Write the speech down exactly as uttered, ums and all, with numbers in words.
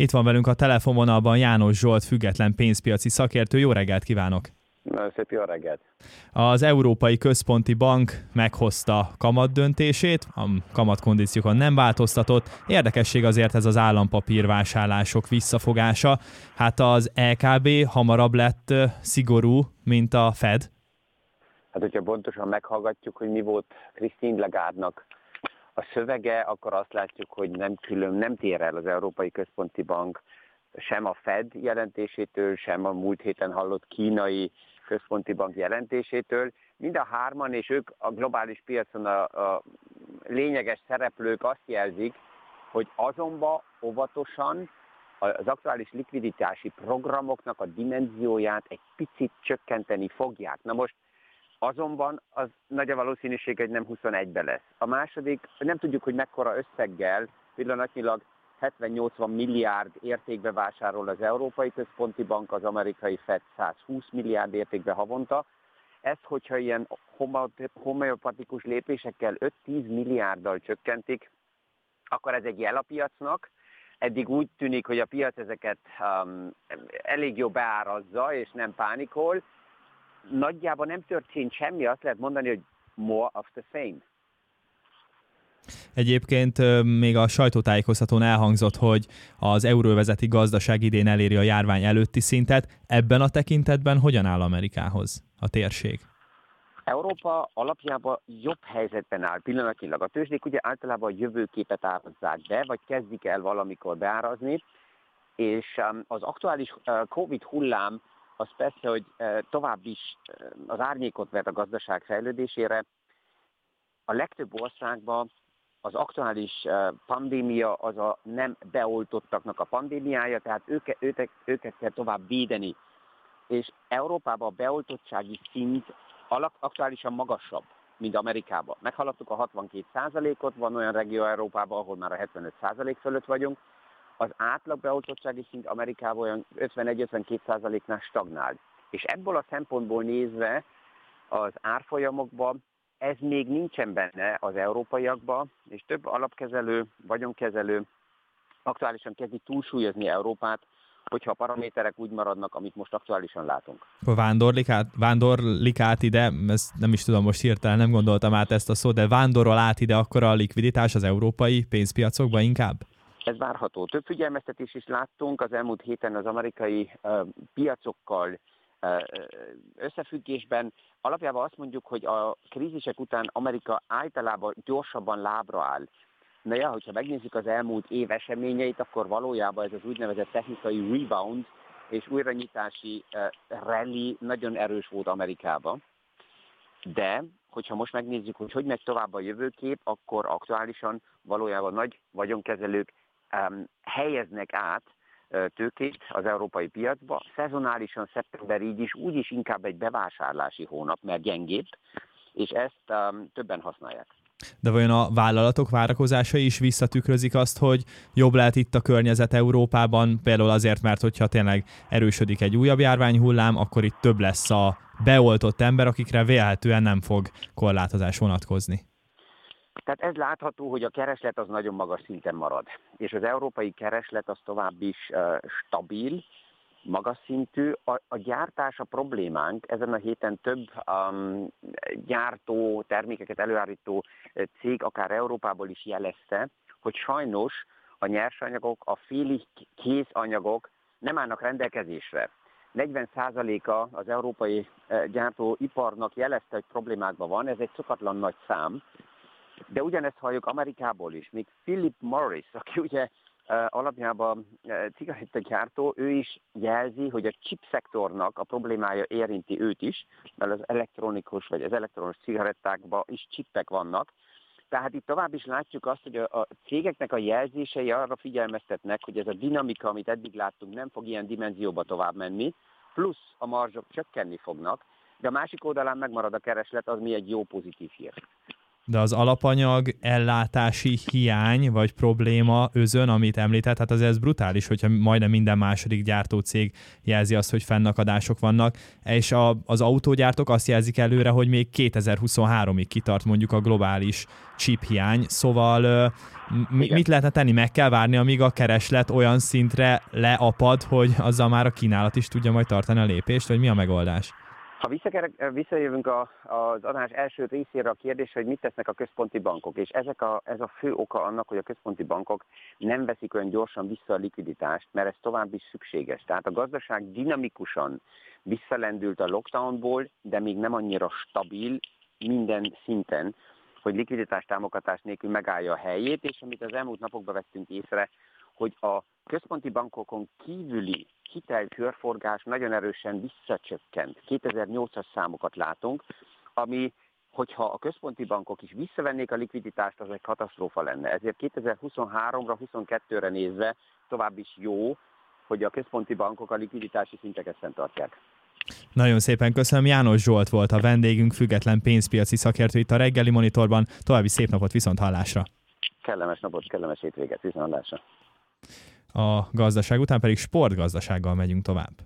Itt van velünk a telefonvonalban János Zsolt, független pénzpiaci szakértő. Jó reggelt kívánok! Nagyon szép jó reggelt! Az Európai Központi Bank meghozta kamat döntését, a kamatkondíciókon nem változtatott. Érdekesség azért ez az állampapírvásárlások visszafogása. Hát az é ká bé hamarabb lett szigorú, mint a Fed. Hát, hogyha pontosan meghallgatjuk, hogy mi volt Christine Lagarde-nak a szövege, akkor azt látjuk, hogy nem külön, nem tér el az Európai Központi Bank sem a Fed jelentésétől, sem a múlt héten hallott kínai központi bank jelentésétől. Mind a hárman, és ők a globális piacon a, a lényeges szereplők azt jelzik, hogy azonban óvatosan az aktuális likviditási programoknak a dimenzióját egy picit csökkenteni fogják. Na most azonban az nagy a valószínűség, hogy nem huszonegyben lesz. A második, nem tudjuk, hogy mekkora összeggel, pillanatnyilag hetven-nyolcvan milliárd értékbe vásárol az Európai Központi Bank, az amerikai Fed százhúsz milliárd értékbe havonta. Ezt, hogyha ilyen homeopatikus lépésekkel öt-tíz milliárddal csökkentik, akkor ez egy jel a piacnak. Eddig úgy tűnik, hogy a piac ezeket um, elég jó beárazza, és nem pánikol. Nagyjából nem történt semmi, azt lehet mondani, hogy more of the same. Egyébként még a sajtótájékoztatón elhangzott, hogy az euróövezeti gazdaság idén eléri a járvány előtti szintet. Ebben a tekintetben hogyan áll Amerikához a térség? Európa alapjában jobb helyzetben áll pillanatnyilag. A tőzsdék ugye általában a jövőképet árazzák be, vagy kezdik el valamikor beárazni, és az aktuális Covid hullám az persze, hogy tovább is az árnyékot vet a gazdaság fejlődésére. A legtöbb országban az aktuális pandémia az a nem beoltottaknak a pandémiája, tehát őket, őket, őket kell tovább védeni. És Európában a beoltottsági szint aktuálisan magasabb, mint Amerikában. Meghaladtuk a hatvankét százalékot, van olyan regió Európában, ahol már a hetvenöt százalék fölött vagyunk. Az átlag beoltottsági szint Amerikában olyan ötvenegy-ötvenkét százaléknál stagnál. És ebből a szempontból nézve az árfolyamokban ez még nincsen benne az európaiakban, és több alapkezelő, vagyonkezelő aktuálisan kezdi túlsúlyozni Európát, hogyha a paraméterek úgy maradnak, amit most aktuálisan látunk. Vándorlik át, vándorlik át ide, ezt nem is tudom most hirtelen, nem gondoltam át ezt a szót, de vándorol át ide akkor a likviditás az európai pénzpiacokba inkább? Ez várható. Több figyelmeztetést is láttunk az elmúlt héten az amerikai uh, piacokkal uh, összefüggésben. Alapjában azt mondjuk, hogy a krízisek után Amerika általában gyorsabban lábra áll. Na ja, hogyha megnézzük az elmúlt év eseményeit, akkor valójában ez az úgynevezett technikai rebound és újranyitási uh, rally nagyon erős volt Amerikában. De, hogyha most megnézzük, hogy hogy megy tovább a jövőkép, akkor aktuálisan valójában nagy vagyonkezelők um, helyeznek át uh, tőkét az európai piacba. Szezonálisan szeptember így is, úgyis inkább egy bevásárlási hónap, mert gyengébb, és ezt um, többen használják. De vajon a vállalatok várakozásai is visszatükrözik azt, hogy jobb lehet itt a környezet Európában, például azért, mert hogyha tényleg erősödik egy újabb járványhullám, akkor itt több lesz a beoltott ember, akikre vélhetően nem fog korlátozás vonatkozni. Tehát ez látható, hogy a kereslet az nagyon magas szinten marad, és az európai kereslet az tovább is uh, stabil, magas szintű. A, a gyártás a problémánk. Ezen a héten több um, gyártó, termékeket előállító cég, akár Európából is jelezte, hogy sajnos a nyersanyagok, a félig kész anyagok nem állnak rendelkezésre. negyven százaléka az európai gyártóiparnak jelezte, hogy problémákban van, ez egy szokatlan nagy szám, de ugyanezt halljuk Amerikából is. Még Philip Morris, aki ugye alapjában cigarettagyártó, ő is jelzi, hogy a chip szektornak a problémája érinti őt is, mert az elektronikus vagy az elektronos cigarettákban is chipek vannak. Tehát itt tovább is látjuk azt, hogy a, a cégeknek a jelzései arra figyelmeztetnek, hogy ez a dinamika, amit eddig láttunk, nem fog ilyen dimenzióba tovább menni, plusz a marzsok csökkenni fognak, de a másik oldalán megmarad a kereslet, az mi egy jó pozitív hír. De az alapanyag ellátási hiány vagy probléma özön, amit említett, hát azért ez brutális, hogyha majdnem minden második gyártócég jelzi azt, hogy fennakadások vannak, és a, az autógyártók azt jelzik előre, hogy még kétezer-huszonháromig kitart mondjuk a globális chip hiány, szóval mi, mit lehetne tenni? Meg kell várni, amíg a kereslet olyan szintre leapad, hogy azzal már a kínálat is tudja majd tartani a lépést, vagy mi a megoldás? Ha visszajövünk a, az adás első részére a kérdésre, hogy mit tesznek a központi bankok, és ezek a, ez a fő oka annak, hogy a központi bankok nem veszik olyan gyorsan vissza a likviditást, mert ez tovább is szükséges. Tehát a gazdaság dinamikusan visszalendült a lockdownból, de még nem annyira stabil minden szinten, hogy likviditás támogatás nélkül megállja a helyét, és amit az elmúlt napokban vettünk észre, hogy a központi bankokon kívüli hitelkörforgás nagyon erősen visszacsökkent. kétezer-nyolcas számokat látunk, ami, hogyha a központi bankok is visszavennék a likviditást, az egy katasztrófa lenne. Ezért kétezer-huszonháromra, huszonkettőre nézve tovább is jó, hogy a központi bankok a likviditási szinteket fenntartják. Nagyon szépen köszönöm. János Zsolt volt a vendégünk, független pénzpiaci szakértő itt a Reggeli Monitorban. További szép napot, viszont hallásra! Kellemes napot, kellemes hétvégét, viszont hallásra! A gazdaság után pedig sportgazdasággal megyünk tovább.